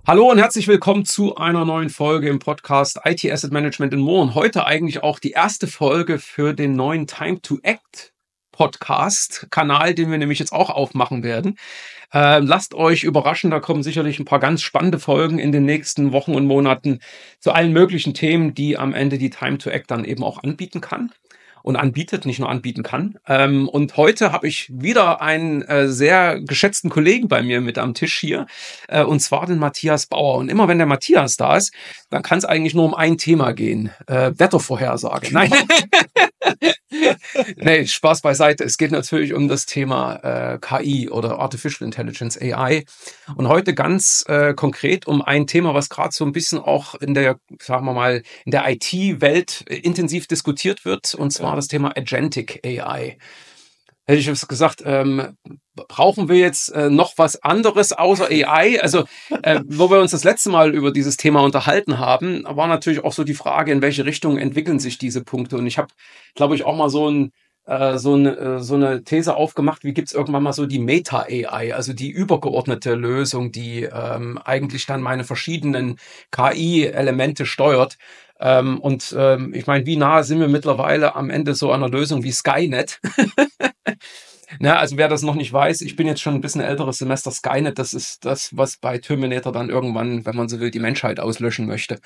Hallo und herzlich willkommen zu einer neuen Folge im Podcast IT Asset Management and More. Und heute eigentlich auch die erste Folge für den neuen Time to Act Podcast-Kanal, den wir nämlich jetzt auch aufmachen werden. Lasst euch überraschen, da kommen sicherlich ein paar ganz spannende Folgen in den nächsten Wochen und Monaten zu allen möglichen Themen, die am Ende die Time to Act dann eben auch anbieten kann. Und anbietet, nicht nur anbieten kann. Und heute habe ich wieder einen sehr geschätzten Kollegen bei mir mit am Tisch hier, und zwar den Matthias Bauer. Und immer wenn der Matthias da ist, dann kann es eigentlich nur um ein Thema gehen. Wettervorhersage. Nein. Nee, Spaß beiseite. Es geht natürlich um das Thema KI oder Artificial Intelligence, AI. Und heute ganz konkret um ein Thema, was gerade so ein bisschen auch in der, sagen wir mal, in der IT-Welt intensiv diskutiert wird, und zwar das Thema Agentic AI. Hätte ich jetzt gesagt, brauchen wir jetzt noch was anderes außer AI? Also, wo wir uns das letzte Mal über dieses Thema unterhalten haben, war natürlich auch so die Frage, in welche Richtung entwickeln sich diese Punkte. Und ich habe, glaube ich, auch mal so eine These aufgemacht, wie gibt's irgendwann mal so die Meta-AI, also die übergeordnete Lösung, die eigentlich dann meine verschiedenen KI-Elemente steuert. Ich meine, wie nah sind wir mittlerweile am Ende so einer Lösung wie Skynet? Na, also wer das noch nicht weiß, ich bin jetzt schon ein bisschen älteres Semester. Skynet, das ist das, was bei Terminator dann irgendwann, wenn man so will, die Menschheit auslöschen möchte.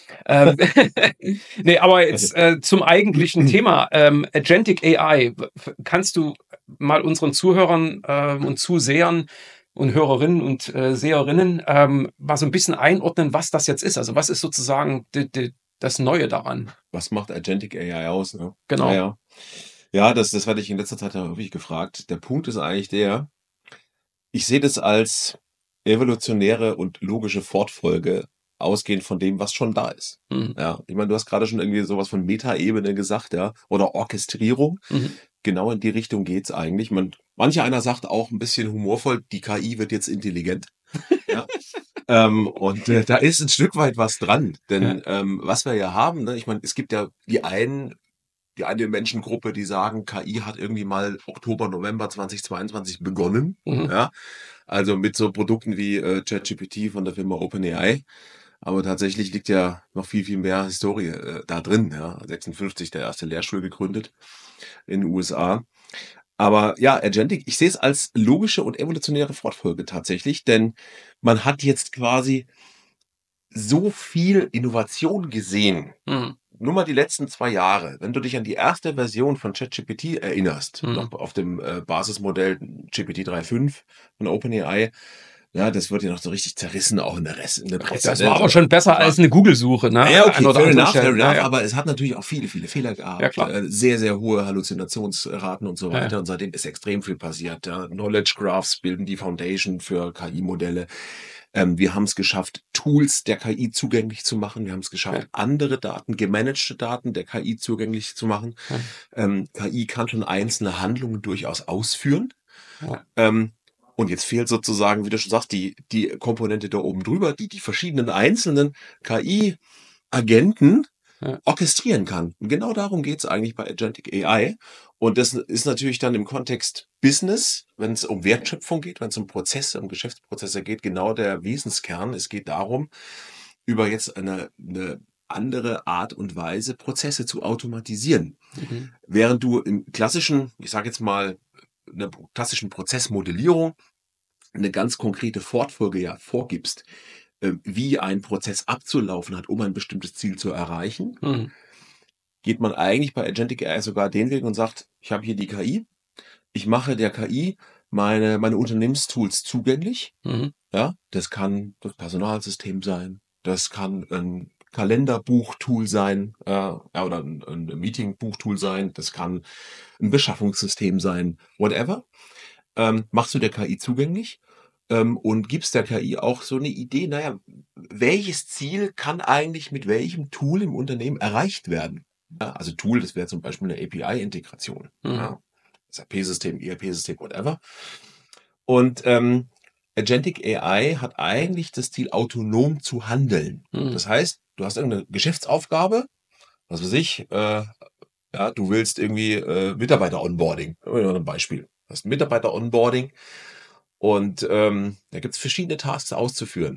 Nee, aber jetzt zum eigentlichen Thema. Agentic AI. Kannst du mal unseren Zuhörern und Zusehern und Hörerinnen und Seherinnen mal so ein bisschen einordnen, was das jetzt ist? Also was ist sozusagen das Neue daran? Was macht Agentic AI aus? Ne? Genau. Ja, das werde ich in letzter Zeit ja häufig gefragt. Der Punkt ist eigentlich der, ich sehe das als evolutionäre und logische Fortfolge, ausgehend von dem, was schon da ist. Mhm. Ja, ich meine, du hast gerade schon irgendwie sowas von Metaebene gesagt, ja, oder Orchestrierung. Mhm. Genau in die Richtung geht's eigentlich. Manch einer sagt auch ein bisschen humorvoll, die KI wird jetzt intelligent. Ja. Da ist ein Stück weit was dran, denn was wir ja haben, ne, ich meine, es gibt ja die eine Menschengruppe, die sagen, KI hat irgendwie mal Oktober, November 2022 begonnen. Mhm. Ja, also mit so Produkten wie ChatGPT von der Firma OpenAI. Aber tatsächlich liegt ja noch viel, viel mehr Historie da drin. Ja, 56 der erste Lehrstuhl gegründet in den USA. Aber ja, Agentic, ich sehe es als logische und evolutionäre Fortfolge tatsächlich, denn man hat jetzt quasi so viel Innovation gesehen. Mhm. Nur mal die letzten 2 Jahre. Wenn du dich an die erste Version von ChatGPT erinnerst, noch auf dem Basismodell GPT 3.5 von OpenAI, ja, das wird ja noch so richtig zerrissen, auch in der Presse. Das war aber schon besser als eine Google-Suche, ne? Ja, okay, fair enough, Ja. aber es hat natürlich auch viele, viele Fehler gehabt. Ja, klar. Sehr, sehr hohe Halluzinationsraten und so weiter. Ja. Und seitdem ist extrem viel passiert. Ja. Knowledge Graphs bilden die Foundation für KI-Modelle. Wir haben es geschafft, Tools der KI zugänglich zu machen. Wir haben es geschafft, andere Daten, gemanagte Daten der KI zugänglich zu machen. KI kann schon einzelne Handlungen durchaus ausführen. Und jetzt fehlt sozusagen, wie du schon sagst, die Komponente da oben drüber, die verschiedenen einzelnen KI-Agenten orchestrieren kann. Und genau darum geht es eigentlich bei Agentic AI. Und das ist natürlich dann im Kontext Business, wenn es um Wertschöpfung geht, wenn es um Prozesse, um Geschäftsprozesse geht, genau der Wesenskern. Es geht darum, über jetzt eine andere Art und Weise Prozesse zu automatisieren. Mhm. Während du im klassischen, ich sage jetzt mal, in der klassischen Prozessmodellierung eine ganz konkrete Fortfolge ja vorgibst, wie ein Prozess abzulaufen hat, um ein bestimmtes Ziel zu erreichen, geht man eigentlich bei Agentic AI sogar den Weg und sagt, ich habe hier die KI, ich mache der KI meine Unternehmenstools zugänglich. Ja, das kann das Personalsystem sein, das kann ein Kalenderbuchtool sein, oder ein Meetingbuchtool sein, das kann ein Beschaffungssystem sein, whatever. Machst du der KI zugänglich und gibst der KI auch so eine Idee, naja, welches Ziel kann eigentlich mit welchem Tool im Unternehmen erreicht werden? Ja, also Tool, das wäre zum Beispiel eine API-Integration. Ja, SAP-System, ERP-System, whatever. Und Agentic AI hat eigentlich das Ziel, autonom zu handeln. Das heißt, du hast irgendeine Geschäftsaufgabe, was weiß ich, du willst irgendwie Mitarbeiter-Onboarding. Ein Beispiel. Du hast ein Mitarbeiter-Onboarding und da gibt es verschiedene Tasks auszuführen.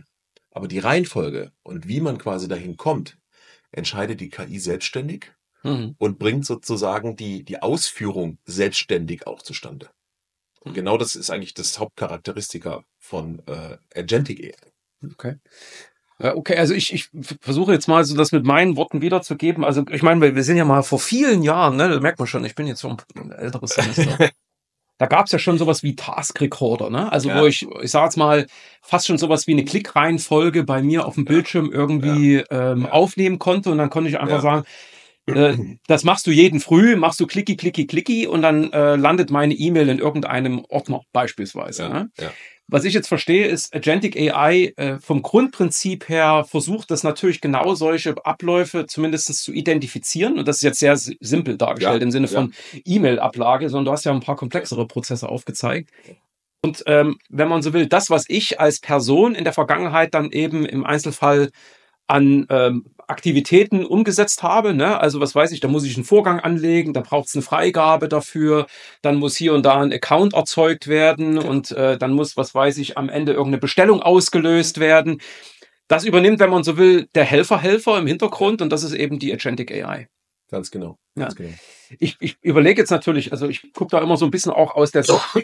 Aber die Reihenfolge und wie man quasi dahin kommt, entscheidet die KI selbstständig und bringt sozusagen die Ausführung selbstständig auch zustande. Und genau das ist eigentlich das Hauptcharakteristika von Agentic AI. Okay. Ja, okay, also ich versuche jetzt mal so das mit meinen Worten wiederzugeben. Also ich meine, wir sind ja mal vor vielen Jahren, ne, da merkt man schon, ich bin jetzt so ein älteres Semester. Da gab es ja schon sowas wie Task Recorder, ne? Also wo ich sag jetzt mal, fast schon sowas wie eine Klickreihenfolge bei mir auf dem Bildschirm irgendwie aufnehmen konnte und dann konnte ich einfach sagen, das machst du jeden Früh, machst du klicki, klicki, klicki und dann landet meine E-Mail in irgendeinem Ordner beispielsweise. Ne? Ja. Was ich jetzt verstehe, ist, Agentic AI vom Grundprinzip her versucht das natürlich genau solche Abläufe zumindest zu identifizieren. Und das ist jetzt sehr simpel dargestellt im Sinne von E-Mail-Ablage, sondern du hast ja ein paar komplexere Prozesse aufgezeigt. Und wenn man so will, das, was ich als Person in der Vergangenheit dann eben im Einzelfall an Aktivitäten umgesetzt habe, ne? Also was weiß ich, da muss ich einen Vorgang anlegen, da braucht es eine Freigabe dafür, dann muss hier und da ein Account erzeugt werden und dann muss, was weiß ich, am Ende irgendeine Bestellung ausgelöst werden. Das übernimmt, wenn man so will, der Helfer im Hintergrund und das ist eben die Agentic AI. Ganz genau. Ganz genau. Ich überlege jetzt natürlich, also ich gucke da immer so ein bisschen auch aus der Sicht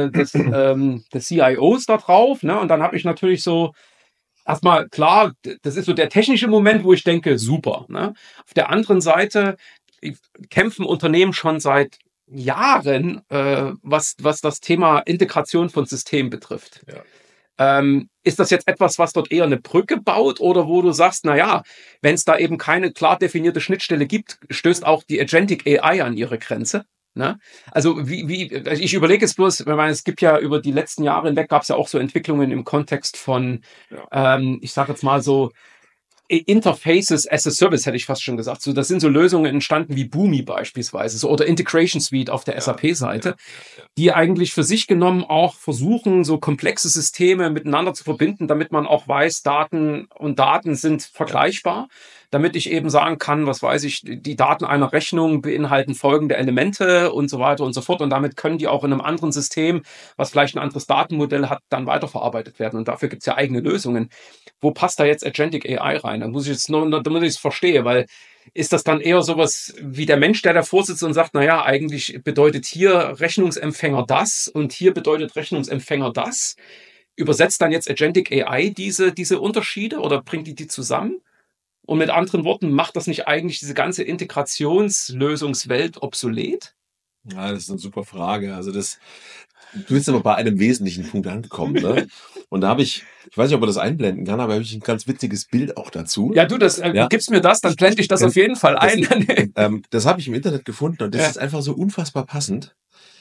des CIOs da drauf, ne? Und dann habe ich natürlich so erstmal, klar, das ist so der technische Moment, wo ich denke, super. Ne? Auf der anderen Seite kämpfen Unternehmen schon seit Jahren, was das Thema Integration von Systemen betrifft. Ja. Ist das jetzt etwas, was dort eher eine Brücke baut oder wo du sagst, naja, wenn es da eben keine klar definierte Schnittstelle gibt, stößt auch die Agentic AI an ihre Grenze? Ne? Also ich überlege jetzt bloß, es gibt ja über die letzten Jahre hinweg gab es ja auch so Entwicklungen im Kontext von, ich sage jetzt mal so Interfaces as a Service, hätte ich fast schon gesagt. So, das sind so Lösungen entstanden wie Boomi beispielsweise so, oder Integration Suite auf der SAP-Seite, die eigentlich für sich genommen auch versuchen, so komplexe Systeme miteinander zu verbinden, damit man auch weiß, Daten sind vergleichbar. Damit ich eben sagen kann, was weiß ich, die Daten einer Rechnung beinhalten folgende Elemente und so weiter und so fort. Und damit können die auch in einem anderen System, was vielleicht ein anderes Datenmodell hat, dann weiterverarbeitet werden. Und dafür gibt es ja eigene Lösungen. Wo passt da jetzt Agentic AI rein? Da muss ich jetzt nur, damit ich es verstehe, weil ist das dann eher sowas wie der Mensch, der davor sitzt und sagt, naja, eigentlich bedeutet hier Rechnungsempfänger das und hier bedeutet Rechnungsempfänger das. Übersetzt dann jetzt Agentic AI diese Unterschiede oder bringt die zusammen? Und mit anderen Worten, macht das nicht eigentlich diese ganze Integrationslösungswelt obsolet? Ja, das ist eine super Frage. Also du bist aber bei einem wesentlichen Punkt angekommen, ne? Und da habe ich weiß nicht, ob man das einblenden kann, aber habe ich ein ganz witziges Bild auch dazu. Ja, du, gibst mir das, dann blende ich das auf jeden Fall ein. Das habe ich im Internet gefunden und das ist einfach so unfassbar passend.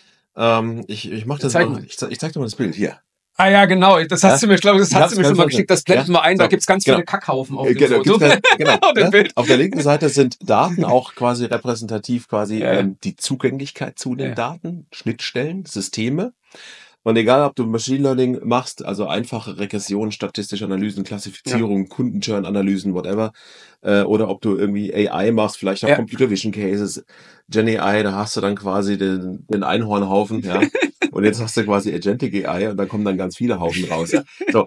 Ich mache das mal, ich zeig dir mal das Bild hier. Ah ja, genau. Das hast du mir, glaube ich, schon mal geschickt. Das blenden wir ein. Da gibt's ganz viele Kackhaufen auf dem Foto. Auf dem Auf der linken Seite sind Daten auch quasi repräsentativ, die Zugänglichkeit zu den Daten, Schnittstellen, Systeme. Und egal, ob du Machine Learning machst, also einfache Regression, statistische Analysen, Klassifizierung, Kundenchurn-Analysen, whatever, oder ob du irgendwie AI machst, vielleicht auch Computer Vision Cases, Gen AI, da hast du dann quasi den Einhornhaufen, ja. Und jetzt hast du quasi Agentic AI und da kommen dann ganz viele Haufen raus. So,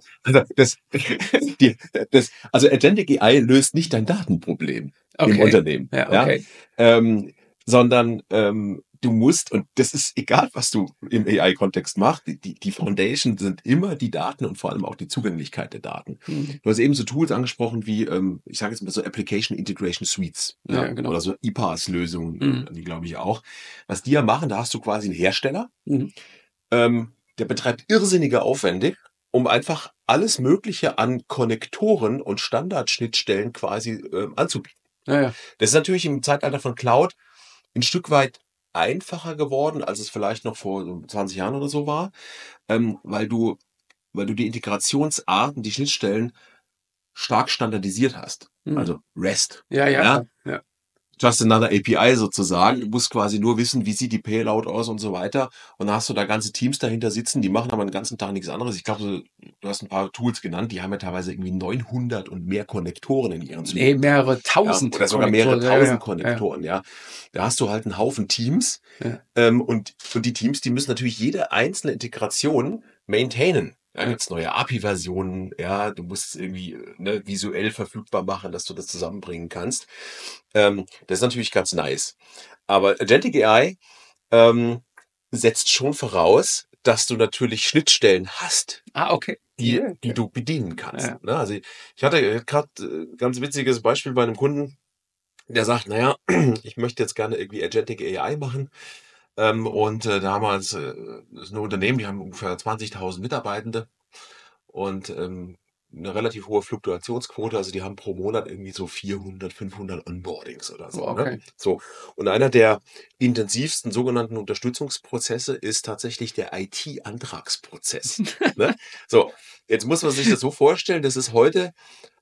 also Agentic AI löst nicht dein Datenproblem im Unternehmen, sondern du musst, und das ist egal, was du im AI-Kontext machst, die Foundation sind immer die Daten und vor allem auch die Zugänglichkeit der Daten. Du hast eben so Tools angesprochen wie, ich sage jetzt mal so Application Integration Suites, genau. Oder so EPAS-Lösungen, die glaube ich auch. Was die ja machen, da hast du quasi einen Hersteller, der betreibt irrsinnige Aufwände, um einfach alles Mögliche an Konnektoren und Standardschnittstellen quasi anzubieten. Das ist natürlich im Zeitalter von Cloud ein Stück weit einfacher geworden, als es vielleicht noch vor 20 Jahren oder so war, weil du die Integrationsarten, die Schnittstellen stark standardisiert hast. Also REST. Ja. Just another API sozusagen. Du musst quasi nur wissen, wie sieht die Payload aus und so weiter. Und dann hast du da ganze Teams dahinter sitzen, die machen aber den ganzen Tag nichts anderes. Ich glaube, du hast ein paar Tools genannt, die haben ja teilweise irgendwie 900 und mehr Konnektoren in ihren Systemen. Nee, mehrere tausend. Oder sogar mehrere tausend Konnektoren, ja. Da hast du halt einen Haufen Teams. Und die Teams, die müssen natürlich jede einzelne Integration maintainen. Ja, gibt's neue API-Versionen, ja, du musst es irgendwie visuell verfügbar machen, dass du das zusammenbringen kannst. Das ist natürlich ganz nice. Aber Agentic AI ähm, setzt schon voraus, dass du natürlich Schnittstellen hast, Okay. die, Ja, die okay. du bedienen kannst. Ja. Ne? Also ich hatte gerade ganz witziges Beispiel bei einem Kunden, der sagt, naja, ich möchte jetzt gerne irgendwie Agentic AI machen. Und damals ist ein Unternehmen, die haben ungefähr 20.000 Mitarbeitende und eine relativ hohe Fluktuationsquote. Also die haben pro Monat irgendwie so 400, 500 Onboardings oder so. Ne? Okay. So. Und einer der intensivsten sogenannten Unterstützungsprozesse ist tatsächlich der IT-Antragsprozess. Ne? So, jetzt muss man sich das so vorstellen, das ist heute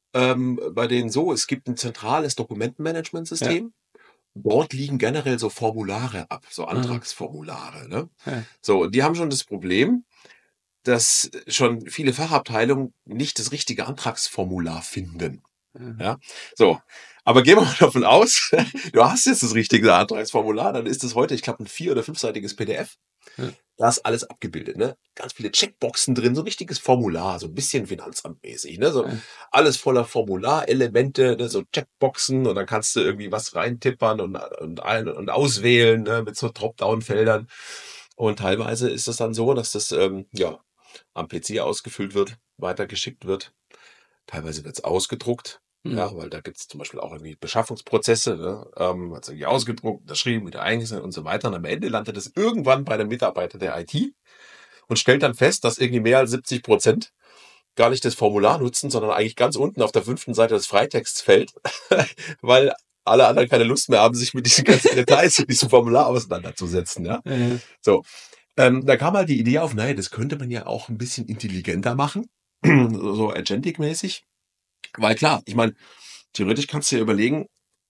bei denen so, es gibt ein zentrales Ja. Dokumentenmanagementsystem. Dort liegen generell so Formulare ab, so Mhm. Antragsformulare. Ne? Ja. So, und die haben schon das Problem, dass schon viele Fachabteilungen nicht das richtige Antragsformular finden. Ja. Ja, so. Aber gehen wir mal davon aus, du hast jetzt das richtige Antragsformular, dann ist es heute, ich glaube, ein 4- oder 5-seitiges PDF. Ja. Da ist alles abgebildet, ne? Ganz viele Checkboxen drin, so ein richtiges Formular, so ein bisschen finanzamtmäßig, ne? So Ja. alles voller Formularelemente, ne? So Checkboxen und dann kannst du irgendwie was reintippern und ein- und auswählen, ne? Mit so Dropdown-Feldern. Und teilweise ist es dann so, dass das ja am PC ausgefüllt wird, weitergeschickt wird. Teilweise wird es ausgedruckt. Ja, Mhm. weil da gibt es zum Beispiel auch irgendwie Beschaffungsprozesse, ne? Wird irgendwie ausgedruckt, unterschrieben, wieder eingesendet und so weiter. Und am Ende landet es irgendwann bei einem Mitarbeiter der IT und stellt dann fest, dass irgendwie mehr als 70% gar nicht das Formular nutzen, sondern eigentlich ganz unten auf der 5. Seite des Freitexts fällt, weil alle anderen keine Lust mehr haben, sich mit diesen ganzen Details in diesem Formular auseinanderzusetzen. Ja? Ja. So, da kam halt die Idee auf, naja, das könnte man ja auch ein bisschen intelligenter machen, so Agentic-mäßig. Weil klar, ich meine, theoretisch kannst du dir überlegen,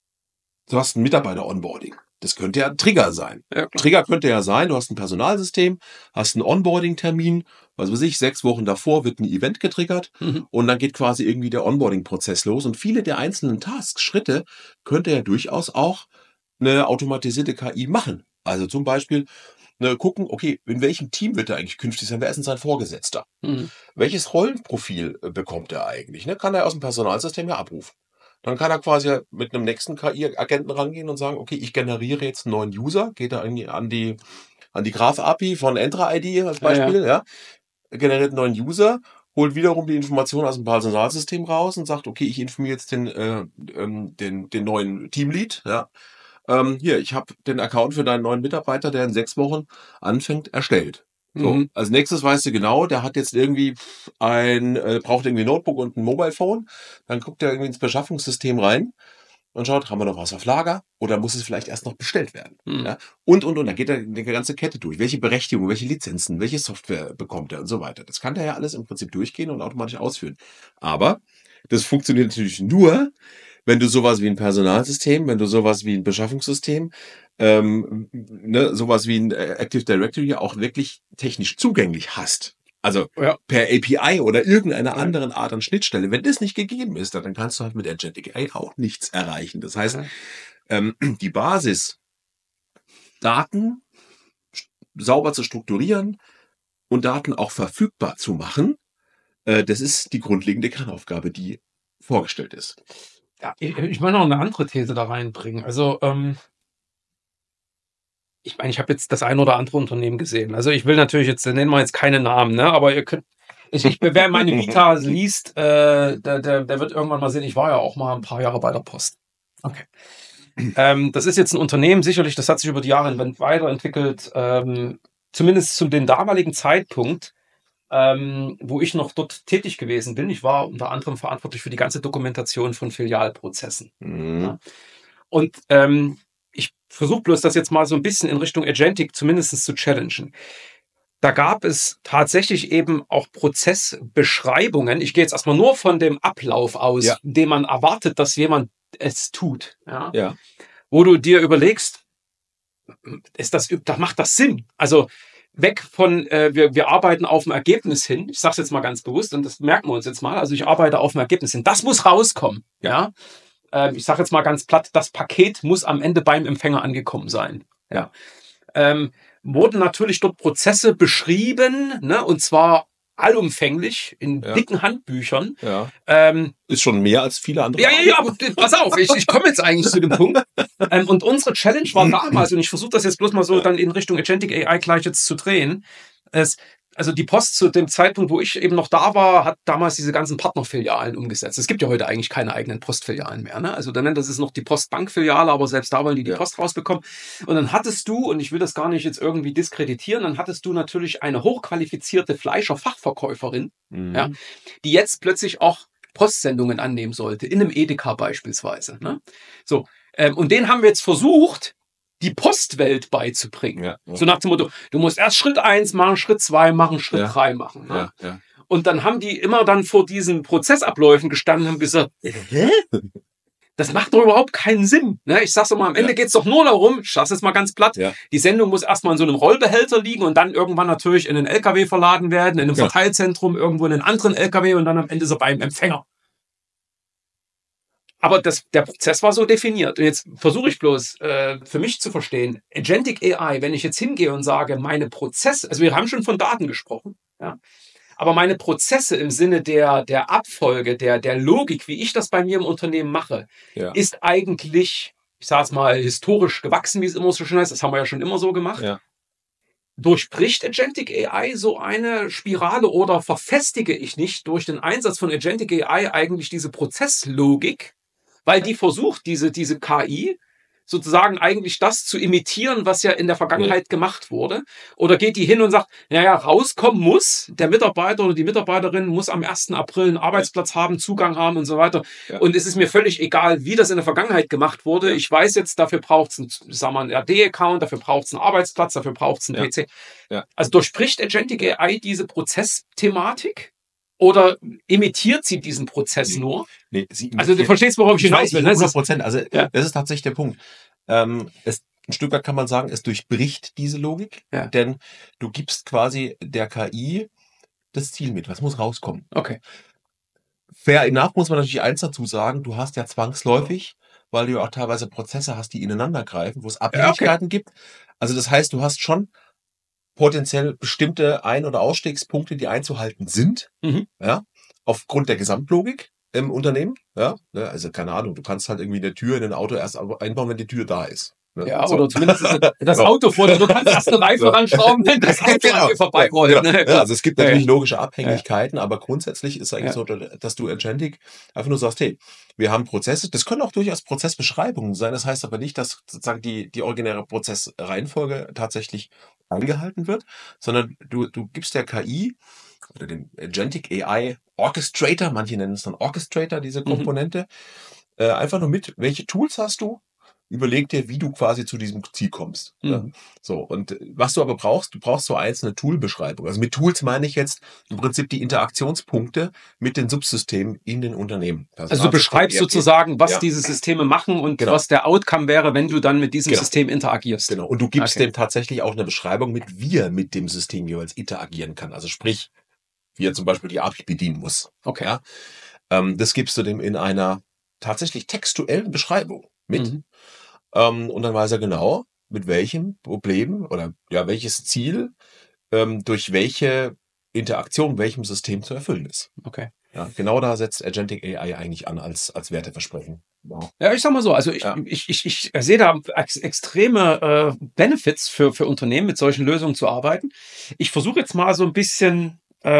du hast ein Mitarbeiter-Onboarding. Das könnte ja ein Trigger sein. Ja, klar. Trigger könnte ja sein, du hast ein Personalsystem, hast einen Onboarding-Termin, was weiß ich, 6 Wochen davor wird ein Event getriggert Mhm. und dann geht quasi irgendwie der Onboarding-Prozess los. Und viele der einzelnen Tasks, Schritte, könnte ja durchaus auch eine automatisierte KI machen. Also zum Beispiel gucken, okay, in welchem Team wird er eigentlich künftig sein? Wer ist denn sein Vorgesetzter? Mhm. Welches Rollenprofil bekommt er eigentlich? Ne? Kann er aus dem Personalsystem ja abrufen. Dann kann er quasi mit einem nächsten KI-Agenten rangehen und sagen, okay, ich generiere jetzt einen neuen User, geht er an die Graph-API von Entra-ID als Ja, ja. Beispiel, ja, generiert einen neuen User, holt wiederum die Information aus dem Personalsystem raus und sagt, okay, ich informiere jetzt den neuen Teamlead, ja. Hier, ich habe den Account für deinen neuen Mitarbeiter, der in 6 Wochen anfängt, erstellt. So, Mhm. als nächstes weißt du genau, der hat jetzt irgendwie braucht irgendwie ein Notebook und ein Mobile Phone. Dann guckt er irgendwie ins Beschaffungssystem rein und schaut, haben wir noch was auf Lager oder muss es vielleicht erst noch bestellt werden? Mhm. Ja? Und. Da geht er die ganze Kette durch. Welche Berechtigung, welche Lizenzen, welche Software bekommt er und so weiter. Das kann der ja alles im Prinzip durchgehen und automatisch ausführen. Aber das funktioniert natürlich nur, wenn du sowas wie ein Personalsystem, wenn du sowas wie ein Beschaffungssystem, sowas wie ein Active Directory auch wirklich technisch zugänglich hast. Also Ja. per API oder irgendeiner Ja. anderen Art an Schnittstelle. Wenn das nicht gegeben ist, dann kannst du halt mit Agentic AI auch nichts erreichen. Das heißt, Ja. die Basis, Daten sauber zu strukturieren und Daten auch verfügbar zu machen, das ist die grundlegende Kernaufgabe, die vorgestellt ist. Ja, ich will noch eine andere These da reinbringen. Also, ich meine, ich habe jetzt das ein oder andere Unternehmen gesehen. Also, ich will natürlich jetzt nennen wir jetzt keine Namen, ne, aber ihr könnt wer meine Vita liest, der wird irgendwann mal sehen, ich war ja auch mal ein paar Jahre bei der Post. Okay. Das ist jetzt ein Unternehmen, sicherlich, das hat sich über die Jahre hinweg weiterentwickelt, zumindest zu dem damaligen Zeitpunkt, wo ich noch dort tätig gewesen bin. Ich war unter anderem verantwortlich für die ganze Dokumentation von Filialprozessen. Ja. Und ich versuche bloß das jetzt mal so ein bisschen in Richtung Agentic zumindest zu challengen. Da gab es tatsächlich eben auch Prozessbeschreibungen. Ich gehe jetzt erstmal nur von dem Ablauf aus, Ja. den man erwartet, dass jemand es tut. Ja. Ja. Wo du dir überlegst, macht das Sinn? Also weg von, wir arbeiten auf ein Ergebnis hin. Ich sage es jetzt mal ganz bewusst und das merken wir uns jetzt mal. Also ich arbeite auf ein Ergebnis hin. Das muss rauskommen. Ja. Ich sage jetzt mal ganz platt, das Paket muss am Ende beim Empfänger angekommen sein. Ja. Wurden natürlich dort Prozesse beschrieben, ne, und zwar allumfänglich in Ja. dicken Handbüchern. Ja. Ähm, Ist schon mehr als viele andere. ja, aber pass auf, ich komme jetzt eigentlich zu dem Punkt. Und unsere Challenge war damals, und ich versuche das jetzt bloß mal so dann in Richtung Agentic AI gleich jetzt zu drehen. Also die Post zu dem Zeitpunkt, wo ich eben noch da war, hat damals diese ganzen Partnerfilialen umgesetzt. Es gibt ja heute eigentlich keine eigenen Postfilialen mehr. Ne? Also dann nennt das ist noch die Postbankfiliale, aber selbst da wollen die Post rausbekommen. Und dann hattest du, und ich will das gar nicht jetzt irgendwie diskreditieren, dann hattest du natürlich eine hochqualifizierte Fleischer-Fachverkäuferin, ja, die jetzt plötzlich auch Postsendungen annehmen sollte, in einem Edeka beispielsweise. Ne? So, und den haben wir jetzt versucht, die Postwelt beizubringen. Ja. So nach dem Motto, du musst erst Schritt 1 machen, Schritt 2 machen, Schritt 3 machen. Ne? Ja. Und dann haben die immer dann vor diesen Prozessabläufen gestanden und haben gesagt, hä? Das macht doch überhaupt keinen Sinn. Ne? Ich sag's doch mal, am Ende geht's doch nur darum, ich sag's jetzt mal ganz platt, die Sendung muss erstmal in so einem Rollbehälter liegen und dann irgendwann natürlich in einen LKW verladen werden, in einem Verteilzentrum, irgendwo in einen anderen LKW und dann am Ende so beim Empfänger. Aber der Prozess war so definiert. Und jetzt versuche ich bloß für mich zu verstehen, Agentic AI, wenn ich jetzt hingehe und sage, meine Prozesse, also wir haben schon von Daten gesprochen, ja, aber meine Prozesse im Sinne der Abfolge, der Logik, wie ich das bei mir im Unternehmen mache, ist eigentlich, ich sage es mal, historisch gewachsen, wie es immer so schön heißt. Das haben wir ja schon immer so gemacht. Ja. Durchbricht Agentic AI so eine Spirale oder verfestige ich nicht durch den Einsatz von Agentic AI eigentlich diese Prozesslogik, weil die versucht, diese KI sozusagen eigentlich das zu imitieren, was ja in der Vergangenheit gemacht wurde? Oder geht die hin und sagt, naja, rauskommen muss, der Mitarbeiter oder die Mitarbeiterin muss am 1. April einen Arbeitsplatz haben, Zugang haben und so weiter. Ja. Und es ist mir völlig egal, wie das in der Vergangenheit gemacht wurde. Ja. Ich weiß jetzt, dafür braucht es einen RD-Account, dafür braucht es einen Arbeitsplatz, dafür braucht es einen PC. Ja. Also durchbricht Agentic AI diese Prozessthematik? Oder imitiert sie diesen Prozess nur? Nee, also du verstehst, worauf ich hinaus will. 100%. Also das ist tatsächlich der Punkt. Ein Stück weit kann man sagen, es durchbricht diese Logik, denn du gibst quasi der KI das Ziel mit. Was muss rauskommen? Okay. Fair enough muss man natürlich eins dazu sagen, du hast ja zwangsläufig, weil du ja auch teilweise Prozesse hast, die ineinander greifen, wo es Abhängigkeiten gibt. Also das heißt, du hast schon potenziell bestimmte Ein- oder Ausstiegspunkte, die einzuhalten sind, aufgrund der Gesamtlogik im Unternehmen. Ja, also keine Ahnung, du kannst halt irgendwie eine Tür in ein Auto erst einbauen, wenn die Tür da ist. Ne? Ja, oder zumindest das Auto vor dir. Du kannst erst eine Reifen ranschrauben, wenn das Auto an dir vorbeirollt. Ne? Ja, also es gibt natürlich logische Abhängigkeiten, aber grundsätzlich ist eigentlich so, dass du Agentic einfach nur sagst, hey, wir haben Prozesse, das können auch durchaus Prozessbeschreibungen sein, das heißt aber nicht, dass sozusagen die originäre Prozessreihenfolge tatsächlich eingehalten wird, sondern du gibst der KI oder dem Agentic AI Orchestrator, manche nennen es dann Orchestrator, diese Komponente, einfach nur mit, welche Tools hast du? Überleg dir, wie du quasi zu diesem Ziel kommst. Ja. So, und was du aber brauchst, du brauchst so einzelne Toolbeschreibungen. Also mit Tools meine ich jetzt im Prinzip die Interaktionspunkte mit den Subsystemen in den Unternehmen. Also du beschreibst sozusagen, was diese Systeme machen und was der Outcome wäre, wenn du dann mit diesem System interagierst. Genau, und du gibst dem tatsächlich auch eine Beschreibung, wie er mit dem System jeweils interagieren kann. Also sprich, wie er zum Beispiel die API bedienen muss. Okay. Ja? Das gibst du dem in einer tatsächlich textuellen Beschreibung mit. Und dann weiß er genau, mit welchem Problem oder welches Ziel durch welche Interaktion, welchem System zu erfüllen ist. Okay. Ja, genau da setzt Agentic AI eigentlich an als Werteversprechen. Wow. Ja, ich sag mal so, also ich sehe da extreme Benefits für Unternehmen, mit solchen Lösungen zu arbeiten. Ich versuche jetzt mal so ein bisschen,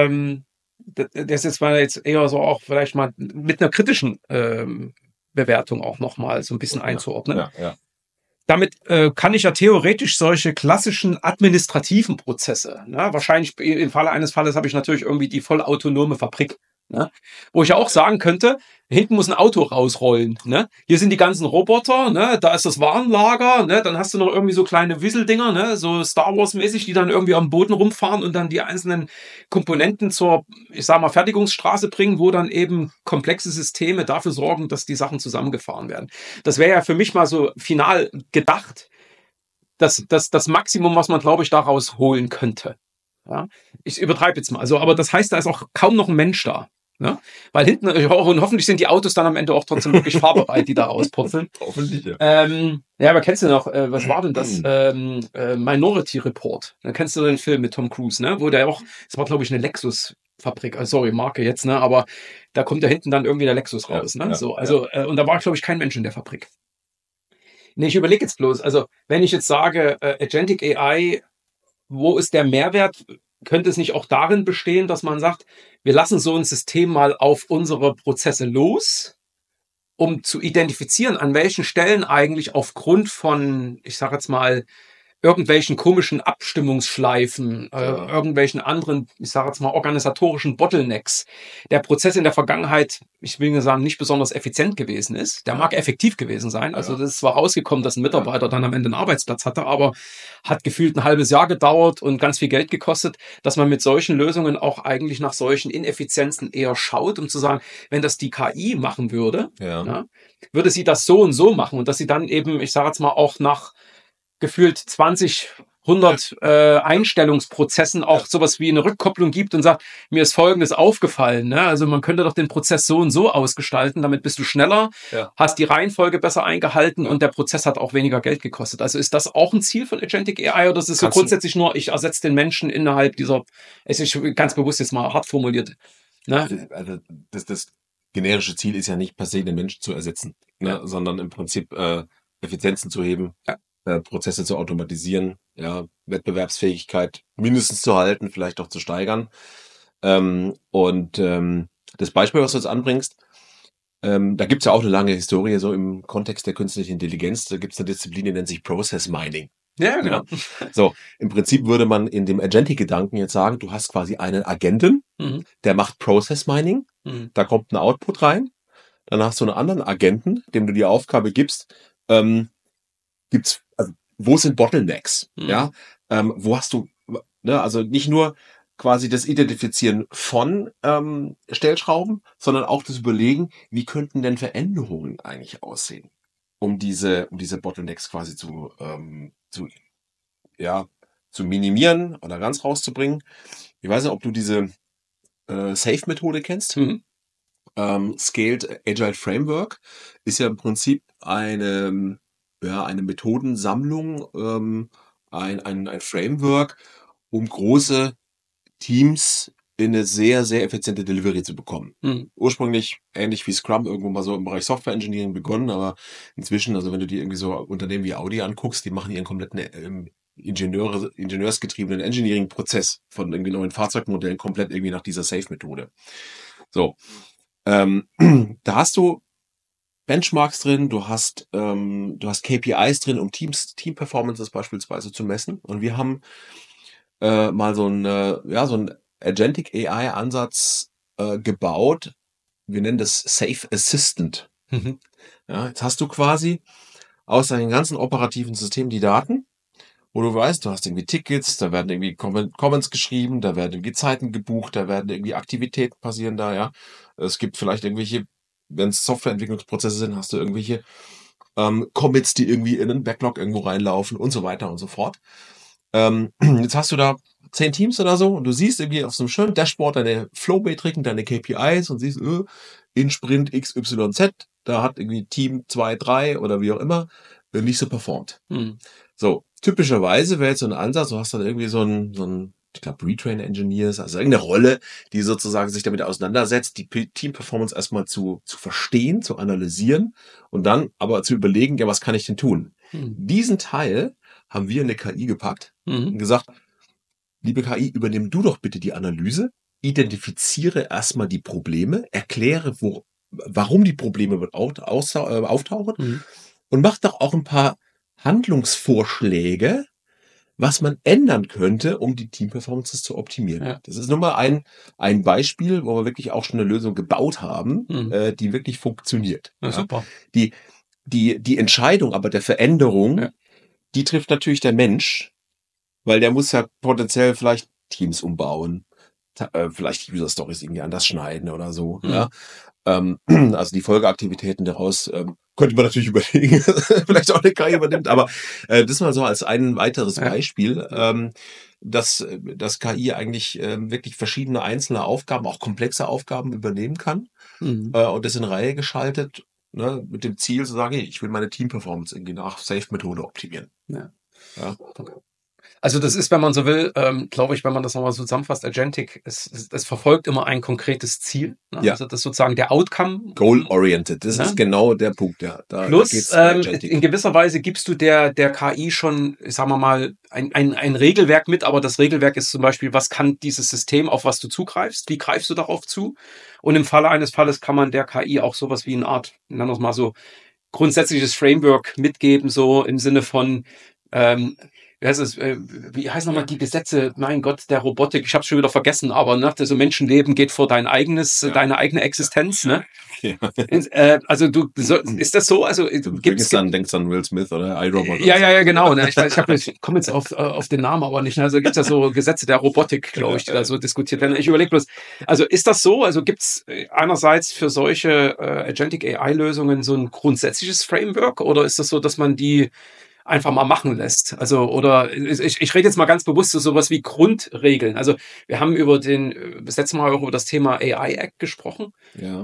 das jetzt mal jetzt eher so auch vielleicht mal mit einer kritischen Bewertung auch nochmal so ein bisschen einzuordnen. Ja. Damit kann ich ja theoretisch solche klassischen administrativen Prozesse, wahrscheinlich im Falle eines Falles habe ich natürlich irgendwie die vollautonome Fabrik, wo ich ja auch sagen könnte, hinten muss ein Auto rausrollen. Hier sind die ganzen Roboter, da ist das Warenlager, dann hast du noch irgendwie so kleine Wisseldinger, so Star Wars-mäßig, die dann irgendwie am Boden rumfahren und dann die einzelnen Komponenten zur, ich sag mal, Fertigungsstraße bringen, wo dann eben komplexe Systeme dafür sorgen, dass die Sachen zusammengefahren werden. Das wäre ja für mich mal so final gedacht, das Maximum, was man, glaube ich, daraus holen könnte. Ja? Ich übertreibe jetzt mal. Also, aber das heißt, da ist auch kaum noch ein Mensch da. Ne? Weil hinten, und hoffentlich sind die Autos dann am Ende auch trotzdem wirklich fahrbereit, die da rauspurzeln. Hoffentlich, ja. Aber kennst du noch, was war denn das? Minority Report. Dann kennst du den Film mit Tom Cruise, ne? Wo der auch, das war glaube ich eine Lexus, Fabrik, sorry, Marke jetzt, ne, aber da kommt ja hinten dann irgendwie der Lexus raus, ne, so, also, und da war, glaube ich, kein Mensch in der Fabrik. Nee, ich überlege jetzt bloß, also, wenn ich jetzt sage, Agentic AI, wo ist der Mehrwert? Könnte es nicht auch darin bestehen, dass man sagt, wir lassen so ein System mal auf unsere Prozesse los, um zu identifizieren, an welchen Stellen eigentlich aufgrund von, ich sage jetzt mal, irgendwelchen komischen Abstimmungsschleifen, irgendwelchen anderen, ich sage jetzt mal, organisatorischen Bottlenecks, der Prozess in der Vergangenheit, ich will nur sagen, nicht besonders effizient gewesen ist. Der mag effektiv gewesen sein. Also das ist zwar rausgekommen, dass ein Mitarbeiter dann am Ende einen Arbeitsplatz hatte, aber hat gefühlt ein halbes Jahr gedauert und ganz viel Geld gekostet, dass man mit solchen Lösungen auch eigentlich nach solchen Ineffizienzen eher schaut, um zu sagen, wenn das die KI machen würde, ja, würde sie das so und so machen und dass sie dann eben, ich sage jetzt mal, auch nach gefühlt 20, 100 Einstellungsprozessen auch sowas wie eine Rückkopplung gibt und sagt, mir ist Folgendes aufgefallen. Ne? Also man könnte doch den Prozess so und so ausgestalten, damit bist du schneller, hast die Reihenfolge besser eingehalten und der Prozess hat auch weniger Geld gekostet. Also ist das auch ein Ziel von Agentic AI oder ist es so grundsätzlich nur, ich ersetze den Menschen innerhalb dieser, es ist ganz bewusst jetzt mal hart formuliert. Ne? Also das generische Ziel ist ja nicht per se den Menschen zu ersetzen, ne? Sondern im Prinzip Effizienzen zu heben, Prozesse zu automatisieren, ja, Wettbewerbsfähigkeit mindestens zu halten, vielleicht auch zu steigern. Das Beispiel, was du jetzt anbringst, da gibt's ja auch eine lange Historie, so im Kontext der künstlichen Intelligenz. Da gibt's eine Disziplin, die nennt sich Process Mining. Ja, genau. Ja. So, im Prinzip würde man in dem Agentic-Gedanken jetzt sagen, du hast quasi einen Agenten, der macht Process Mining, da kommt ein Output rein, dann hast du einen anderen Agenten, dem du die Aufgabe gibst, also, wo sind Bottlenecks? Ja, wo hast du, ne, also nicht nur quasi das Identifizieren von Stellschrauben, sondern auch das Überlegen, wie könnten denn Veränderungen eigentlich aussehen, um diese Bottlenecks quasi zu minimieren oder ganz rauszubringen. Ich weiß nicht, ob du diese SAFe-Methode kennst. Scaled Agile Framework ist ja im Prinzip eine Methodensammlung, ein Framework, um große Teams in eine sehr, sehr effiziente Delivery zu bekommen. Ursprünglich ähnlich wie Scrum irgendwo mal so im Bereich Software Engineering begonnen, aber inzwischen, also wenn du dir irgendwie so Unternehmen wie Audi anguckst, die machen ihren kompletten ingenieursgetriebenen Engineering-Prozess von irgendwie neuen Fahrzeugmodellen komplett irgendwie nach dieser SAFe-Methode. So. Da hast du Benchmarks drin, du hast KPIs drin, um Team-Performances beispielsweise zu messen. Und wir haben mal so ein Agentic AI-Ansatz gebaut. Wir nennen das Safe Assistant. Ja, jetzt hast du quasi aus deinen ganzen operativen Systemen die Daten, wo du weißt, du hast irgendwie Tickets, da werden irgendwie Comments geschrieben, da werden irgendwie Zeiten gebucht, da werden irgendwie Aktivitäten passieren da, ja. Es gibt vielleicht irgendwelche, wenn es Softwareentwicklungsprozesse sind, hast du irgendwelche Commits, die irgendwie in einen Backlog irgendwo reinlaufen und so weiter und so fort. Jetzt hast du da 10 Teams oder so und du siehst irgendwie auf so einem schönen Dashboard deine Flow-Metriken, deine KPIs und siehst, in Sprint XYZ, da hat irgendwie Team 2, 3 oder wie auch immer nicht so performt. So, typischerweise wäre jetzt so ein Ansatz, du hast dann irgendwie so ein ich glaube, Retrain Engineers, also irgendeine Rolle, die sozusagen sich damit auseinandersetzt, die Team-Performance erstmal zu verstehen, zu analysieren und dann aber zu überlegen, ja, was kann ich denn tun? Diesen Teil haben wir in eine KI gepackt und gesagt, liebe KI, übernimm du doch bitte die Analyse, identifiziere erstmal die Probleme, erkläre, warum die Probleme auftauchen und mach doch auch ein paar Handlungsvorschläge, was man ändern könnte, um die Team-Performances zu optimieren. Ja. Das ist nur mal ein Beispiel, wo wir wirklich auch schon eine Lösung gebaut haben, die wirklich funktioniert. Ja, super. Die Entscheidung aber der Veränderung, die trifft natürlich der Mensch, weil der muss ja potenziell vielleicht Teams umbauen, vielleicht User-Stories irgendwie anders schneiden oder so. Ja. Also die Folgeaktivitäten daraus könnte man natürlich überlegen, vielleicht auch eine KI übernimmt, aber das mal so als ein weiteres Beispiel, dass KI eigentlich wirklich verschiedene einzelne Aufgaben, auch komplexe Aufgaben übernehmen kann und das in Reihe geschaltet, ne, mit dem Ziel zu sagen, hey, ich will meine Team-Performance irgendwie nach Safe-Methode optimieren. Ja. Okay. Also das ist, wenn man so will, glaube ich, wenn man das nochmal so zusammenfasst, Agentic, es verfolgt immer ein konkretes Ziel. Ne? Ja. Also das ist sozusagen der Outcome. Goal-oriented, das Ne? ist genau der Punkt, ja. Plus, in gewisser Weise gibst du der KI schon, sagen wir mal, ein Regelwerk mit, aber das Regelwerk ist zum Beispiel, was kann dieses System, auf was du zugreifst, wie greifst du darauf zu? Und im Falle eines Falles kann man der KI auch sowas wie eine Art, nennen wir es mal so, grundsätzliches Framework mitgeben, so im Sinne von, wie heißen nochmal die Gesetze, mein Gott, der Robotik, ich habe es schon wieder vergessen, aber ne, also Menschenleben geht vor deine eigene Existenz, ne? Ja. Also ist das so? Also du denkst an Will Smith oder iRobot. Ja, genau. Ne? Ich komme jetzt auf den Namen aber nicht. Ne? Also gibt es ja so Gesetze der Robotik, glaube ich, die da so diskutiert werden. Ich überlege bloß, also ist das so? Also gibt es einerseits für solche Agentic AI-Lösungen so ein grundsätzliches Framework oder ist das so, dass man die einfach mal machen lässt? Also, oder ich rede jetzt mal ganz bewusst so sowas wie Grundregeln. Also, wir haben das letzte Mal auch über das Thema AI Act gesprochen. Ja.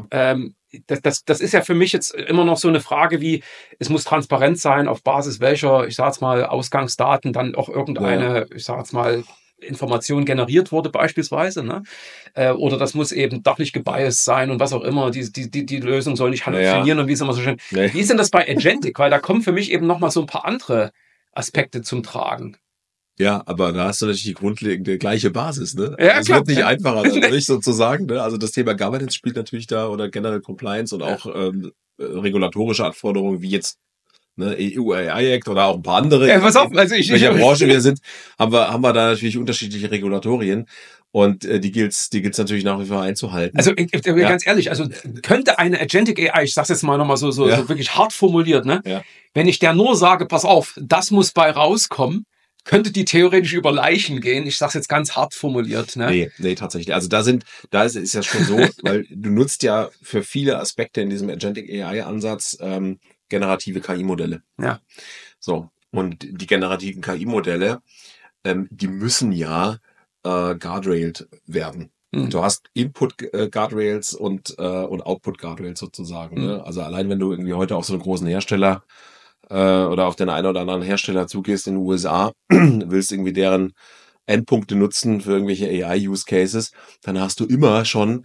Das ist ja für mich jetzt immer noch so eine Frage wie, es muss transparent sein, auf Basis welcher, ich sage jetzt mal, Ausgangsdaten dann auch irgendeine, ich sage jetzt mal, Information generiert wurde beispielsweise, ne? Oder das muss eben doch nicht gebiased sein und was auch immer, die Lösung soll nicht halluzinieren und wie ist immer so schön. Wie ist denn das bei Agentic? Weil da kommen für mich eben nochmal so ein paar andere Aspekte zum Tragen. Ja, aber da hast du natürlich die grundlegende gleiche Basis, ne? Ja, es wird nicht einfacher, dadurch sozusagen, ne? Also das Thema Governance spielt natürlich da oder generell Compliance und auch regulatorische Anforderungen wie jetzt EU AI Act oder auch ein paar andere. Ja, pass auf, also in welcher Branche wir sind, haben wir da natürlich unterschiedliche Regulatorien und die gilt's natürlich nach wie vor einzuhalten. Also ganz ehrlich, also könnte eine Agentic AI, ich sag's jetzt mal nochmal so wirklich hart formuliert, ne? Ja. Wenn ich der nur sage, pass auf, das muss bei rauskommen, könnte die theoretisch über Leichen gehen. Ich sag's jetzt ganz hart formuliert, ne? Nee, tatsächlich. Also da ist ja schon so, weil du nutzt ja für viele Aspekte in diesem Agentic AI-Ansatz generative KI-Modelle. Ja. So. Und die generativen KI-Modelle, die müssen ja guardrailed werden. Du hast Input-Guardrails und Output-Guardrails sozusagen. Ne? Also allein wenn du irgendwie heute auf so einen großen Hersteller oder auf den einen oder anderen Hersteller zugehst in den USA, willst irgendwie deren Endpunkte nutzen für irgendwelche AI-Use-Cases, dann hast du immer schon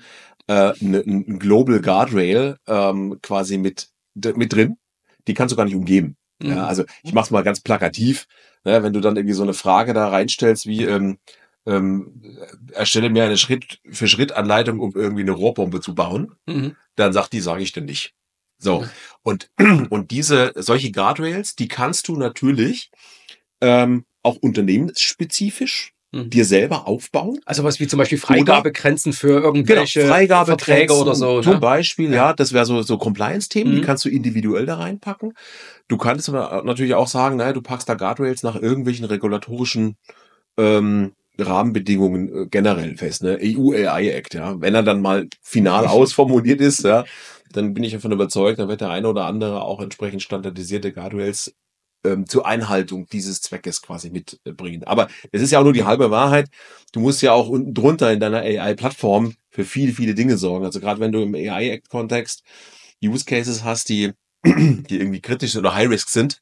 ein Global Guardrail quasi mit drin. Die kannst du gar nicht umgeben. Ja, also ich mach's mal ganz plakativ. Ne, wenn du dann irgendwie so eine Frage da reinstellst wie erstelle mir eine Schritt-für-Schritt-Anleitung, um irgendwie eine Rohrbombe zu bauen, dann sage ich dir nicht. So. Und solche Guardrails, die kannst du natürlich auch unternehmensspezifisch dir selber aufbauen. Also was wie zum Beispiel Freigabegrenzen für irgendwelche Verträge oder so. Zum Beispiel, ja, das wäre so Compliance-Themen, die kannst du individuell da reinpacken. Du kannst aber natürlich auch sagen, naja, du packst da Guardrails nach irgendwelchen regulatorischen Rahmenbedingungen generell fest, ne? EU AI Act, ja. Wenn er dann mal final ausformuliert ist, ja, dann bin ich davon überzeugt, dann wird der eine oder andere auch entsprechend standardisierte Guardrails zur Einhaltung dieses Zweckes quasi mitbringen. Aber es ist ja auch nur die halbe Wahrheit. Du musst ja auch unten drunter in deiner AI-Plattform für viele, viele Dinge sorgen. Also gerade wenn du im AI-Act-Kontext Use Cases hast, die irgendwie kritisch oder High-Risk sind,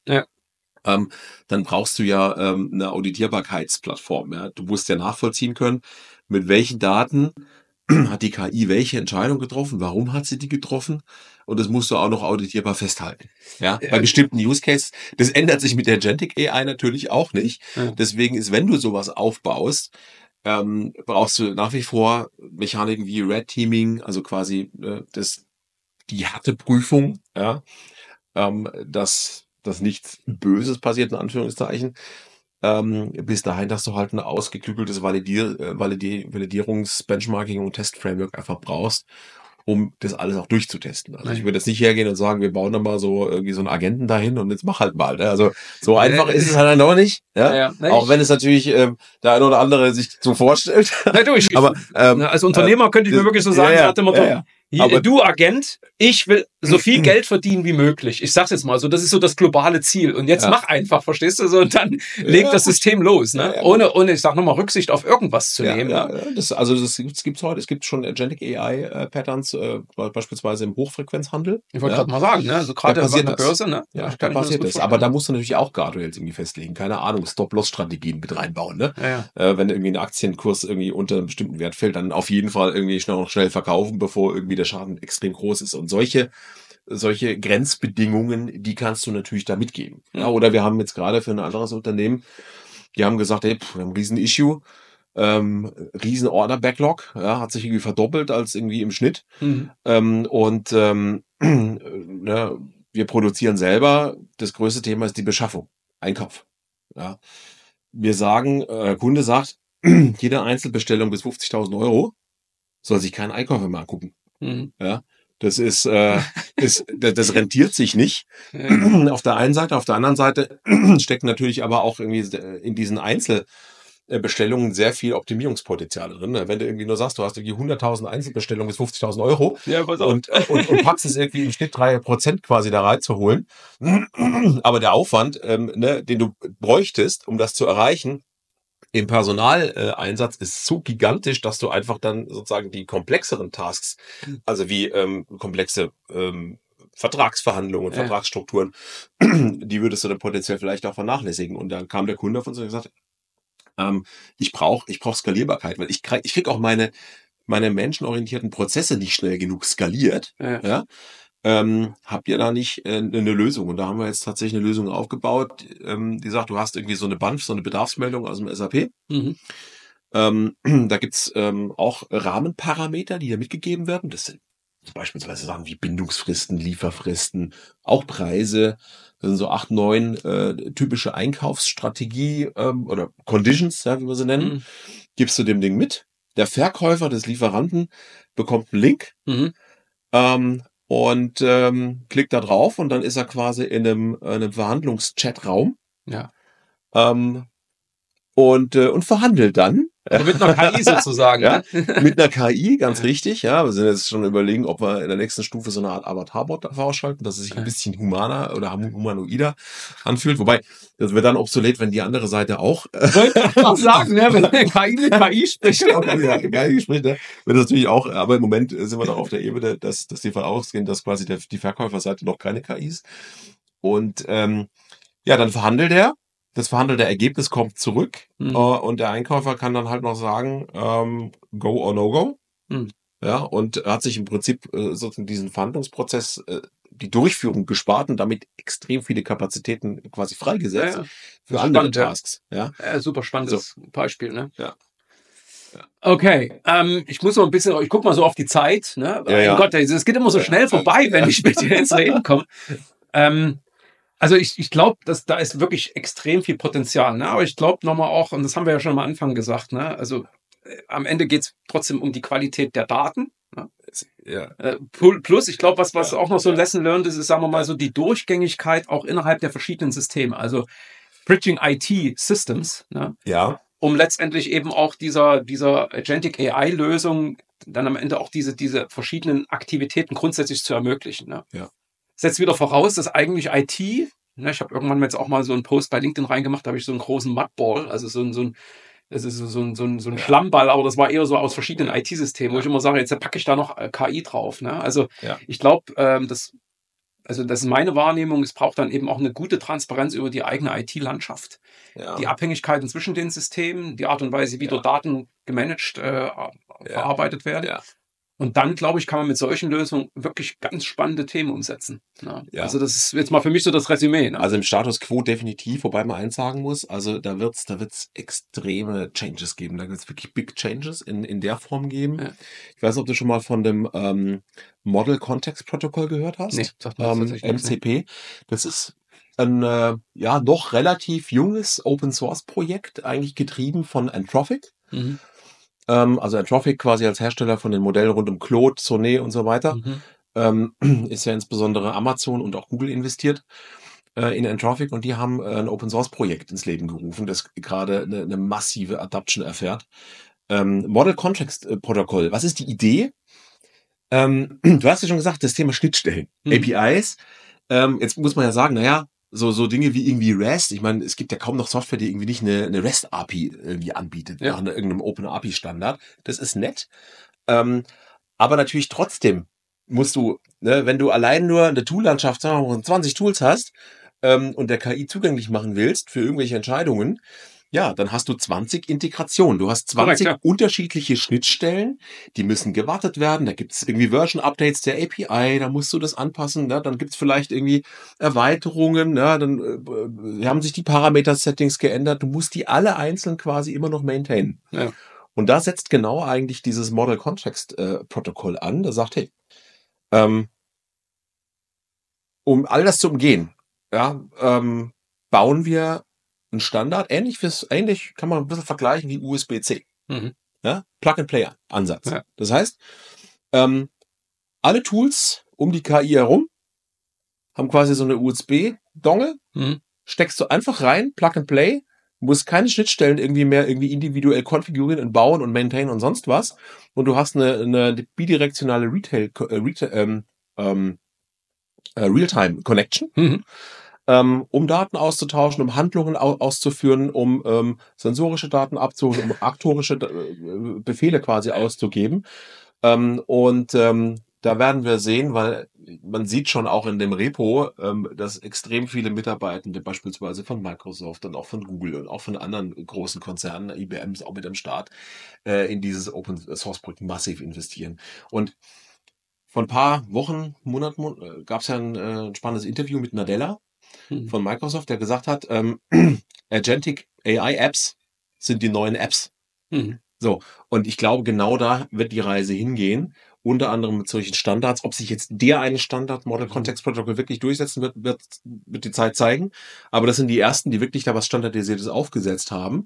dann brauchst du ja eine Auditierbarkeitsplattform. Ja? Du musst ja nachvollziehen können, mit welchen Daten hat die KI welche Entscheidung getroffen, warum hat sie die getroffen und das musst du auch noch auditierbar festhalten. Ja, bei bestimmten Use Cases. Das ändert sich mit der Agentic AI natürlich auch nicht. Deswegen ist, wenn du sowas aufbaust, brauchst du nach wie vor Mechaniken wie Red Teaming, also quasi die Härteprüfung, ja, dass nichts Böses passiert, in Anführungszeichen. Bis dahin, dass du halt ein ausgeklügeltes Validierungs-Benchmarking- und Test-Framework einfach brauchst, um das alles auch durchzutesten. Also ich würde jetzt nicht hergehen und sagen, wir bauen dann mal so irgendwie so einen Agenten dahin und jetzt mach halt mal. Ne? Also so einfach ist es halt dann auch nicht. Ja? Auch wenn es natürlich der eine oder andere sich so vorstellt. Aber als Unternehmer könnte ich mir wirklich so sagen, Aber Du Agent, ich will so viel Geld verdienen wie möglich. Ich sag's jetzt mal so, das ist so das globale Ziel. Und jetzt mach einfach, verstehst du so? Und dann legt das System los, ne? Ohne, ich sag nochmal, Rücksicht auf irgendwas zu nehmen. Ja. Das gibt's heute. Es gibt schon Agentic AI Patterns, beispielsweise im Hochfrequenzhandel. Ich wollte gerade mal sagen, ne? Also gerade an der Börse, ne? Ja, da passiert das. Aber da musst du natürlich auch Guardrails irgendwie festlegen. Keine Ahnung, Stop-Loss-Strategien mit reinbauen, ne? Wenn irgendwie ein Aktienkurs irgendwie unter einem bestimmten Wert fällt, dann auf jeden Fall irgendwie schnell verkaufen, bevor irgendwie der Schaden extrem groß ist. Und solche Grenzbedingungen, die kannst du natürlich da mitgeben. Ja, oder wir haben jetzt gerade für ein anderes Unternehmen, die haben gesagt, hey, wir haben ein riesen Issue, riesen Order-Backlog, ja, hat sich irgendwie verdoppelt als irgendwie im Schnitt. Ne, wir produzieren selber. Das größte Thema ist die Beschaffung, Einkauf. Ja. Wir sagen, der Kunde sagt, jede Einzelbestellung bis 50.000 Euro soll sich kein Einkäufer mehr angucken. Ja. Das das rentiert sich nicht. Auf der einen Seite, auf der anderen Seite steckt natürlich aber auch irgendwie in diesen Einzelbestellungen sehr viel Optimierungspotenzial drin. Wenn du irgendwie nur sagst, du hast irgendwie 100.000 Einzelbestellungen bis 50.000 Euro und packst es irgendwie im Schnitt 3% quasi da reinzuholen. Aber der Aufwand, den du bräuchtest, um das zu erreichen, im Personaleinsatz ist so gigantisch, dass du einfach dann sozusagen die komplexeren Tasks, also wie komplexe Vertragsverhandlungen, Vertragsstrukturen, die würdest du dann potenziell vielleicht auch vernachlässigen. Und dann kam der Kunde auf uns und gesagt, ich brauch Skalierbarkeit, weil ich krieg auch meine menschenorientierten Prozesse nicht schnell genug skaliert. Ja. Habt ihr da nicht eine Lösung? Und da haben wir jetzt tatsächlich eine Lösung aufgebaut, die sagt, du hast irgendwie so eine BANF, so eine Bedarfsmeldung aus dem SAP. Da gibt's auch Rahmenparameter, die da mitgegeben werden. Das sind beispielsweise Sachen wie Bindungsfristen, Lieferfristen, auch Preise. Das sind so 8, 9 typische Einkaufsstrategie oder Conditions, ja, wie wir sie nennen. Gibst du dem Ding mit. Der Verkäufer des Lieferanten bekommt einen Link. Und klickt da drauf und dann ist er quasi in einem Verhandlungschat-Raum. Ja. Und verhandelt dann. Also mit einer KI sozusagen. Ja, ne? mit einer KI, ganz richtig. Ja, wir sind jetzt schon überlegen, ob wir in der nächsten Stufe so eine Art Avatar-Bot vorausschalten, dass es sich ein bisschen humaner oder humanoider anfühlt. Wobei, das wird dann obsolet, wenn die andere Seite auch. Wollte ich auch sagen, ne? Wenn KI mit KI spricht. KI spricht, ne? Wird das natürlich auch, aber im Moment sind wir noch auf der Ebene, dass die davon ausgehen, dass quasi die Verkäuferseite noch keine KI ist. Und dann verhandelt er. Das verhandelte Ergebnis kommt zurück und der Einkäufer kann dann halt noch sagen, go or no go. Ja, und hat sich im Prinzip sozusagen diesen Verhandlungsprozess, die Durchführung gespart und damit extrem viele Kapazitäten quasi freigesetzt für andere Tasks. Ja. Super spannendes Beispiel, ne? Ja. Okay, ich muss noch ein bisschen, ich guck mal so auf die Zeit, ne? Gott, es geht immer so schnell vorbei, wenn ich mit dir ins Reden komme. Also ich glaube, dass da ist wirklich extrem viel Potenzial, ne? Aber ich glaube nochmal auch, und das haben wir ja schon am Anfang gesagt, ne? Also am Ende geht's trotzdem um die Qualität der Daten. Ne? Ja. Plus, ich glaube, was auch noch so ein Lesson learned ist, sagen wir mal so die Durchgängigkeit auch innerhalb der verschiedenen Systeme. Also Bridging IT Systems, ne? Ja. Um letztendlich eben auch dieser Agentic AI-Lösung dann am Ende auch diese verschiedenen Aktivitäten grundsätzlich zu ermöglichen. Ne? Ja. Setzt wieder voraus, dass eigentlich IT, ne, ich habe irgendwann jetzt auch mal so einen Post bei LinkedIn reingemacht, da habe ich so einen großen Mudball, also so ein Schlammball, aber das war eher so aus verschiedenen IT-Systemen, wo ich immer sage, jetzt packe ich da noch KI drauf. Ne? Also ich glaube, das ist meine Wahrnehmung, es braucht dann eben auch eine gute Transparenz über die eigene IT-Landschaft. Ja. Die Abhängigkeiten zwischen den Systemen, die Art und Weise, wie dort Daten gemanagt, verarbeitet werden. Ja. Und dann, glaube ich, kann man mit solchen Lösungen wirklich ganz spannende Themen umsetzen. Ja. Also das ist jetzt mal für mich so das Resümee. Ne? Also im Status Quo definitiv, wobei man eins sagen muss, also da wird's extreme Changes geben. Da wird's wirklich Big Changes in der Form geben. Ja. Ich weiß nicht, ob du schon mal von dem Model Context Protocol gehört hast. Nee, sagt man tatsächlich MCP. Nicht. Das ist ein doch relativ junges Open-Source-Projekt, eigentlich getrieben von Anthropic. Also Anthropic quasi als Hersteller von den Modellen rund um Claude, Sonnet und so weiter. Ist ja insbesondere Amazon und auch Google investiert in Anthropic und die haben ein Open-Source-Projekt ins Leben gerufen, das gerade eine massive Adoption erfährt. Model Context Protocol, was ist die Idee? Du hast ja schon gesagt, das Thema Schnittstellen, APIs. Jetzt muss man ja sagen, naja, so Dinge wie irgendwie REST. Ich meine, es gibt ja kaum noch Software, die irgendwie nicht eine REST-API irgendwie anbietet, Ja. nach irgendeinem Open-API-Standard. Das ist nett. Aber natürlich trotzdem musst du, ne, wenn du allein nur eine Tool-Landschaft, sagen wir mal, 20 Tools hast und der KI zugänglich machen willst für irgendwelche Entscheidungen, ja, dann hast du 20 Integrationen. Du hast 20 Korrekt, ja. unterschiedliche Schnittstellen, die müssen gewartet werden. Da gibt es irgendwie Version-Updates der API, da musst du das anpassen. Ne? Dann gibt es vielleicht irgendwie Erweiterungen. Ne? Dann haben sich die Parameter-Settings geändert. Du musst die alle einzeln quasi immer noch maintainen. Ja. Und da setzt genau eigentlich dieses Model Context Protokoll an. Da sagt, hey, um all das zu umgehen, ja, bauen wir einen Standard, ähnlich kann man ein bisschen vergleichen wie USB-C. Mhm. Ja? Plug-and-Play-Ansatz. Ja. Das heißt, alle Tools um die KI herum haben quasi so eine USB-Dongle, steckst du einfach rein, Plug-and-Play, musst keine Schnittstellen irgendwie individuell konfigurieren und bauen und maintainen und sonst was. Und du hast eine bidirektionale Real-Time Connection, um Daten auszutauschen, um Handlungen auszuführen, um sensorische Daten abzuholen, um aktorische Befehle quasi auszugeben. Da werden wir sehen, weil man sieht schon auch in dem Repo, dass extrem viele Mitarbeitende beispielsweise von Microsoft und auch von Google und auch von anderen großen Konzernen, IBM ist auch mit am Start, in dieses Open Source Projekt massiv investieren. Und vor ein paar Wochen, Monaten gab es ja ein spannendes Interview mit Nadella von Microsoft, der gesagt hat, Agentic AI Apps sind die neuen Apps. So, und ich glaube, genau da wird die Reise hingehen, unter anderem mit solchen Standards. Ob sich jetzt der eine Standard Model Context Protocol wirklich durchsetzen wird die Zeit zeigen. Aber das sind die ersten, die wirklich da was Standardisiertes aufgesetzt haben,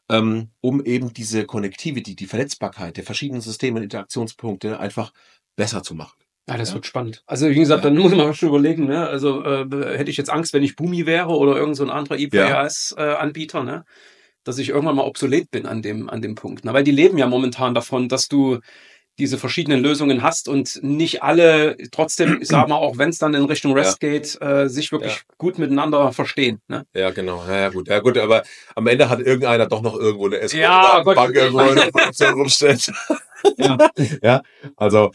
um eben diese Connectivity, die Vernetzbarkeit der verschiedenen Systeme und Interaktionspunkte einfach besser zu machen. Ja, das wird spannend. Also wie gesagt, dann muss man schon überlegen, ne? Also hätte ich jetzt Angst, wenn ich Boomi wäre oder irgend so ein anderer IPAS-Anbieter, ne? Dass ich irgendwann mal obsolet bin an dem Punkt. Ne? Weil die leben ja momentan davon, dass du diese verschiedenen Lösungen hast und nicht alle trotzdem, ich sag mal, auch wenn es dann in Richtung REST geht, sich wirklich gut miteinander verstehen. Ne? Ja, genau. Ja, gut, aber am Ende hat irgendeiner doch noch irgendwo eine SQL-Bank irgendwo in der Produktion rumsteht. Ja, also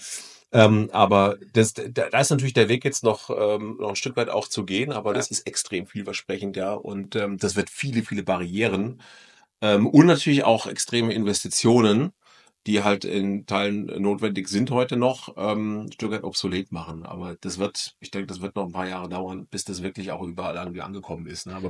aber da ist natürlich der Weg jetzt noch ein Stück weit auch zu gehen, aber das ist extrem vielversprechend, ja, und das wird viele Barrieren und natürlich auch extreme Investitionen, die halt in Teilen notwendig sind heute noch, ein Stück weit obsolet machen. Aber ich denke, das wird noch ein paar Jahre dauern, bis das wirklich auch überall irgendwie angekommen ist. Ne? Aber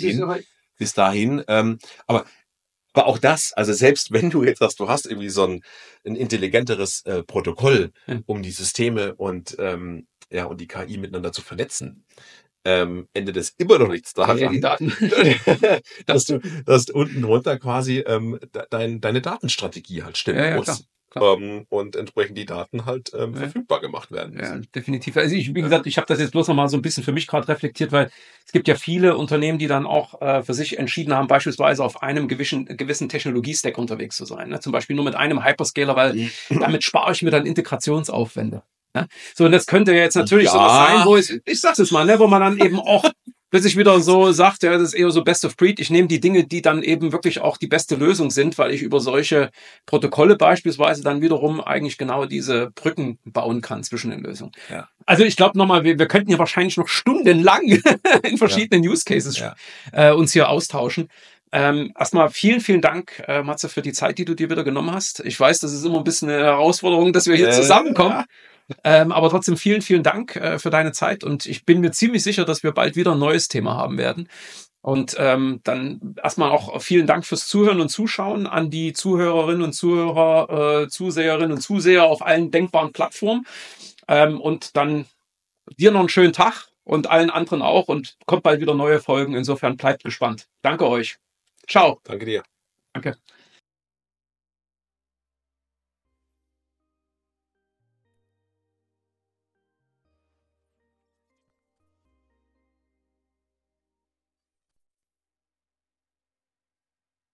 bis dahin, aber auch das, also selbst wenn du jetzt sagst, du hast irgendwie so ein intelligenteres Protokoll, um die Systeme und die KI miteinander zu vernetzen, endet es immer noch nichts daran, die Daten. dass du unten drunter quasi deine Datenstrategie halt stimmen muss. Klar. Und entsprechend die Daten halt verfügbar gemacht werden müssen. Ja, definitiv. Also wie gesagt, ich habe das jetzt bloß noch mal so ein bisschen für mich gerade reflektiert, weil es gibt ja viele Unternehmen, die dann auch für sich entschieden haben, beispielsweise auf einem gewissen Technologiestack unterwegs zu sein. Ne? Zum Beispiel nur mit einem Hyperscaler, weil damit spare ich mir dann Integrationsaufwände. Ne? So, und das könnte ja jetzt natürlich sowas sein, wo ich sag's jetzt mal, ne, wo man dann eben auch plötzlich wieder so sagt, ja, das ist eher so Best of Breed. Ich nehme die Dinge, die dann eben wirklich auch die beste Lösung sind, weil ich über solche Protokolle beispielsweise dann wiederum eigentlich genau diese Brücken bauen kann zwischen den Lösungen. Ja. Also ich glaube nochmal, wir könnten ja wahrscheinlich noch stundenlang in verschiedenen Use Cases uns hier austauschen. Erstmal vielen Dank, Matze, für die Zeit, die du dir wieder genommen hast. Ich weiß, das ist immer ein bisschen eine Herausforderung, dass wir hier zusammenkommen. Aber trotzdem vielen Dank für deine Zeit und ich bin mir ziemlich sicher, dass wir bald wieder ein neues Thema haben werden. Und dann erstmal auch vielen Dank fürs Zuhören und Zuschauen an die Zuhörerinnen und Zuhörer, Zuseherinnen und Zuseher auf allen denkbaren Plattformen. Und dann dir noch einen schönen Tag und allen anderen auch und kommt bald wieder neue Folgen. Insofern bleibt gespannt. Danke euch. Ciao. Danke dir. Danke.